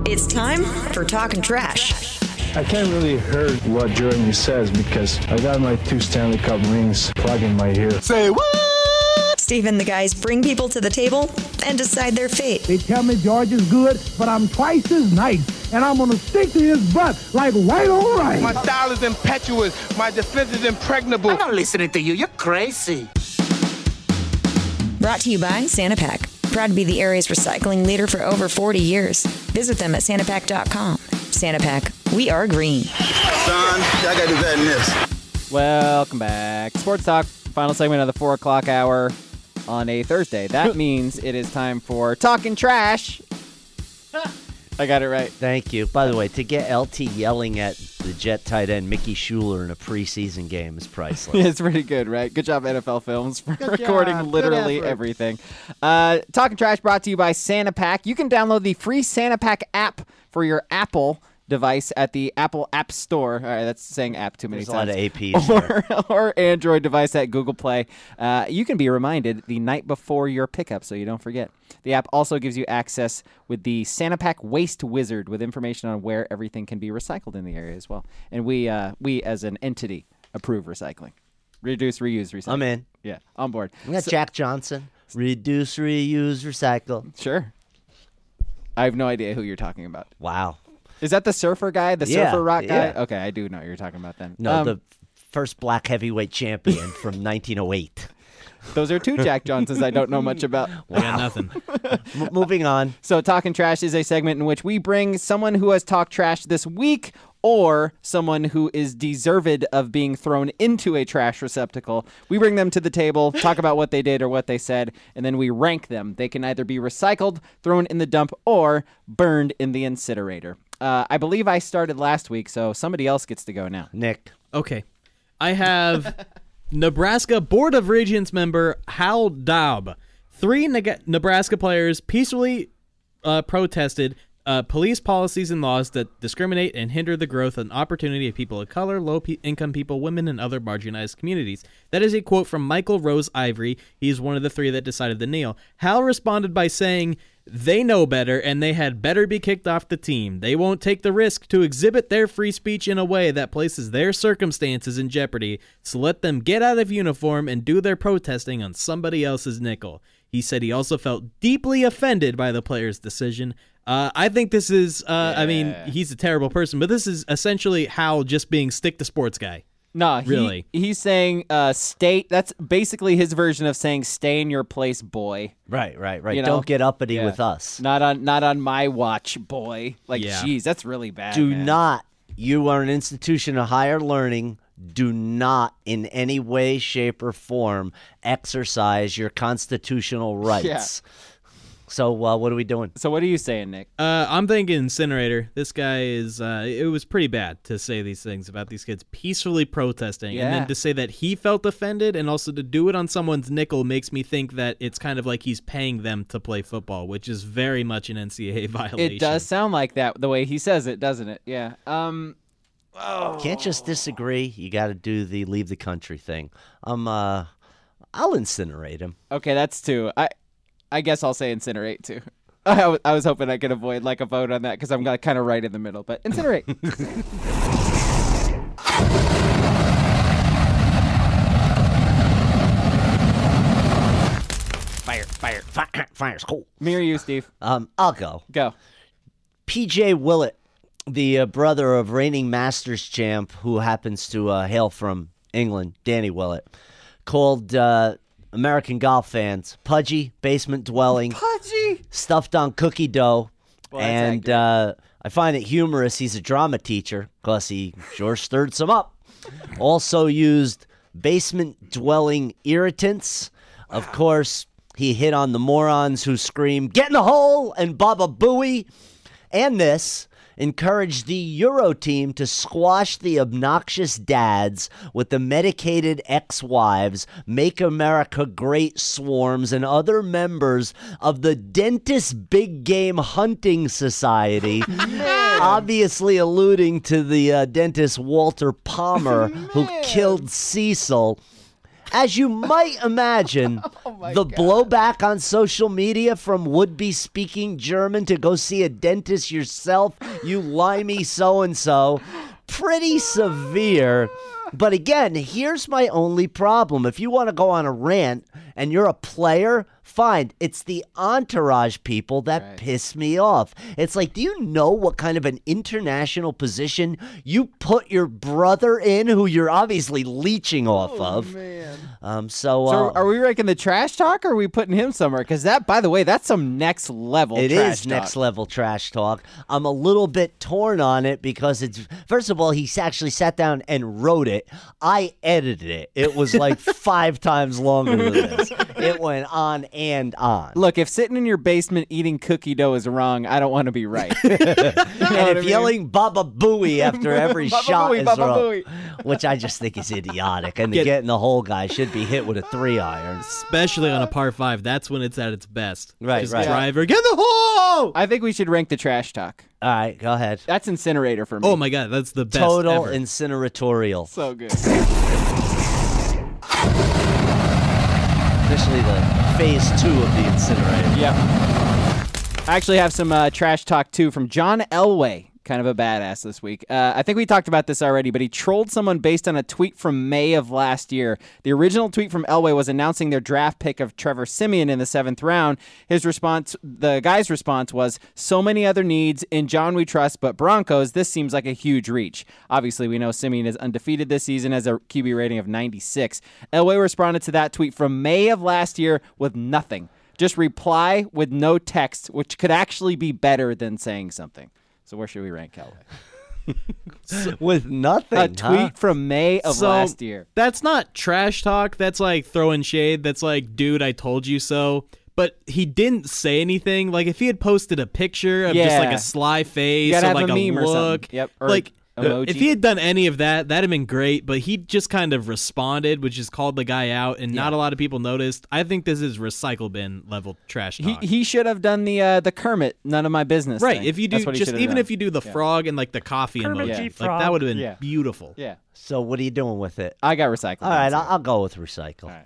It's time for Talking Trash. I can't really hear what Jeremy says because I got my 2 Stanley Cup rings plugged in my ear. Say what? Steve and the guys bring people to the table and decide their fate. They tell me George is good, but I'm twice as nice, and I'm going to stick to his butt like white on rice. My style is impetuous. My defense is impregnable. I'm not listening to you. You're crazy. Brought to you by Santa Pack. Proud to be the area's recycling leader for over 40 years. Visit them at santapack.com. Santa Pack, we are green. Son, I gotta do better than this. Welcome back. Sports Talk, final segment of the 4 o'clock hour on a Thursday. That means it is time for Talking Trash. I got it right. Thank you. By the way, to get LT yelling at the Jet tight end Mickey Schuler in a preseason game is priceless. It's pretty good, right? Good job, NFL Films, for recording literally everything. Talking Trash brought to you by Santa Pack. You can download the free Santa Pack app for your Apple device at the Apple App Store. All right, that's saying app too many times. There's a lot of APs. Or Android device at Google Play. You can be reminded the night before your pickup so you don't forget. The app also gives you access with the Santa Pack Waste Wizard with information on where everything can be recycled in the area as well. And we as an entity approve recycling. Reduce, reuse, recycle. I'm in. Yeah, on board. We got Jack Johnson. Reduce, reuse, recycle. Sure. I have no idea who you're talking about. Wow. Is that the surfer guy? The surfer rock guy? Yeah. Okay, I do know what you're talking about then. No, the first black heavyweight champion from 1908. Those are 2 Jack Johnsons I don't know much about. We got nothing. Moving on. So Talking Trash is a segment in which we bring someone who has talked trash this week or someone who is deserved of being thrown into a trash receptacle. We bring them to the table, talk about what they did or what they said, and then we rank them. They can either be recycled, thrown in the dump, or burned in the incinerator. I believe I started last week, so somebody else gets to go now. Nick. Okay. I have Nebraska Board of Regents member Hal Daub. 3 Nebraska players peacefully protested police policies and laws that discriminate and hinder the growth and opportunity of people of color, low-income people, women, and other marginalized communities. That is a quote from Michael Rose Ivory. He's one of the 3 that decided to kneel. Hal responded by saying, "They know better, and they had better be kicked off the team. They won't take the risk to exhibit their free speech in a way that places their circumstances in jeopardy, so let them get out of uniform and do their protesting on somebody else's nickel." He said he also felt deeply offended by the player's decision. I think this is, I mean, he's a terrible person, but this is essentially Hal just being stick-to-sports guy. No, really. He's saying stay. That's basically his version of saying stay in your place, boy. Right. You know? Don't get uppity with us. Not on my watch, boy. Like, geez, that's really bad. Do man. not. You are an institution of higher learning. Do not in any way, shape, or form exercise your constitutional rights. Yeah. So what are we doing? So what are you saying, Nick? I'm thinking incinerator. This guy is, it was pretty bad to say these things about these kids peacefully protesting. Yeah. And then to say that he felt offended and also to do it on someone's nickel makes me think that it's kind of like he's paying them to play football, which is very much an NCAA violation. It does sound like that the way he says it, doesn't it? Yeah. Can't just disagree. You got to do the leave the country thing. I'll incinerate him. Okay, that's 2. I guess I'll say incinerate too. I was hoping I could avoid like a vote on that because I'm kind of right in the middle. But incinerate. Fire's cool. Me or you, Steve? I'll go. Go. PJ Willett, the brother of reigning Masters champ who happens to hail from England, Danny Willett, called American golf fans pudgy, basement dwelling, stuffed on cookie dough, Well, and I find it humorous. He's a drama teacher because he sure stirred some up. Also used basement dwelling irritants. Of course, he hit on the morons who scream, "Get in the hole!" and "Baba Booey." And this encouraged the Euro team to squash the obnoxious dads with the medicated ex-wives, Make America Great swarms, and other members of the Dentist Big Game Hunting Society, obviously alluding to the dentist Walter Palmer, who killed Cecil. As you might imagine, the blowback on social media from would-be speaking German to go see a dentist yourself, you limey so-and-so, pretty severe. But again, here's my only problem. If you want to go on a rant and you're a player, fine. It's the entourage people that piss me off. It's like, do you know what kind of an international position you put your brother in, who you're obviously leeching off of? Man. So are we ranking the trash talk, or are we putting him somewhere? Because that, by the way, that's some next level It trash is talk. next level trash talk. I'm a little bit torn on it because it's, first of all, he actually sat down and wrote it. I edited it. It was like 5 times longer than this. It went on and on. Look, if sitting in your basement eating cookie dough is wrong, I don't want to be right. And if yelling Baba Booey after every Baba shot Booey, is Baba wrong, Booey. which I just think is idiotic. And the get in the hole guy should be hit with a 3-iron. Especially on a par 5, that's when it's at its best. Right, Just right. driver, get in the hole! I think we should rank the trash talk. All right, go ahead. That's incinerator for me. Oh my god, that's the best Total ever. incineratorial. So good. Officially the phase 2 of the incinerator. Yep. I actually have some trash talk, too, from John Elway. Kind of a badass this week. I think we talked about this already, but he trolled someone based on a tweet from May of last year. The original tweet from Elway was announcing their draft pick of Trevor Siemian in the 7th round. His response, the guy's response was, "So many other needs. In John we trust, but Broncos, this seems like a huge reach." Obviously, we know Siemian is undefeated this season, has a QB rating of 96. Elway responded to that tweet from May of last year with nothing. Just reply with no text, which could actually be better than saying something. So where should we rank Elway? With nothing, A tweet from May of last year. That's not trash talk. That's like throwing shade. That's like, dude, I told you so. But he didn't say anything. Like, if he had posted a picture of just like a sly face gotta or have like a meme or look, something. Yep, or like emoji. if he had done any of that, that'd have been great. But he just kind of responded, which is called the guy out, and not a lot of people noticed. I think this is recycle bin level trash talk. He should have done the Kermit, none of my business. Right, thing. if you do That's what he just should have even done. if you do the frog and like the coffee Kermit emoji, G. like Frog. that would have been Yeah. beautiful. Yeah. So what are you doing with it? I got recycled. All right, I'll go with recycle. All right.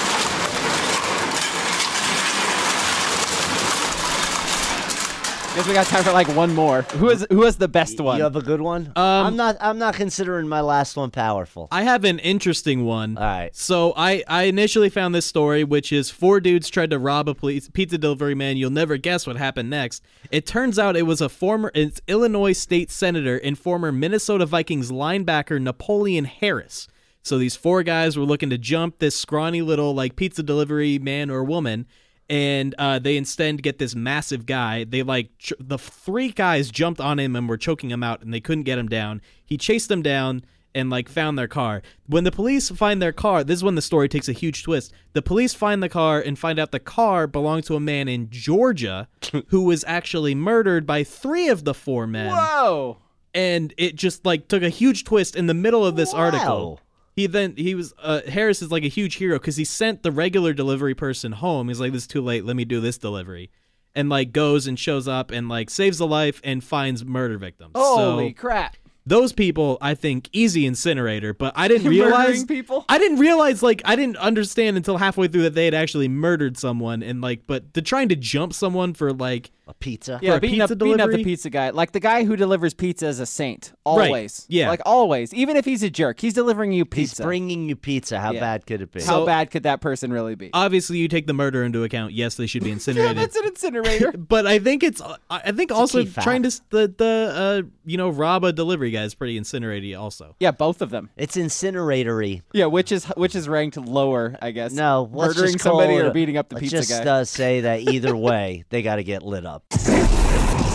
Guess we got time for like one more. Who has the best one? You have a good one? I'm not considering my last one powerful. I have an interesting one. All right. So I initially found this story, which is 4 dudes tried to rob a pizza delivery man. You'll never guess what happened next. It turns out it was it's Illinois state senator and former Minnesota Vikings linebacker Napoleon Harris. So these 4 guys were looking to jump this scrawny little like pizza delivery man or woman. And they instead get this massive guy. They the 3 guys jumped on him and were choking him out, and they couldn't get him down. He chased them down and found their car. When the police find their car, this is when the story takes a huge twist. The police find the car and find out the car belonged to a man in Georgia who was actually murdered by 3 of the 4 men. Whoa! And it just took a huge twist in the middle of this article. Harris is like a huge hero because he sent the regular delivery person home. He's like, this is too late. Let me do this delivery. And goes and shows up and saves a life and finds murder victims. Holy crap. Those people, I think, easy incinerator, but I didn't realize Murdering people? I didn't realize I didn't understand until halfway through that they had actually murdered someone and but trying to jump someone for a pizza. Yeah, for a beating up pizza the delivery? pizza guy. Like the guy who delivers pizza is a saint. Always. Right, yeah. Like always. Even if he's a jerk, he's delivering you He's pizza. bringing you pizza. How Yeah. bad could it be? How bad could that person really be? Obviously, you take the murder into account. Yes, they should be incinerated. Yeah, that's an incinerator. But I think also key fact. trying to rob a delivery guy is pretty incinerating also. Yeah, both of them. It's incineratory. Yeah, which is ranked lower, I guess. No, let's murdering just call somebody it or beating up the let's pizza just, guy. say that either way, they got to get lit up.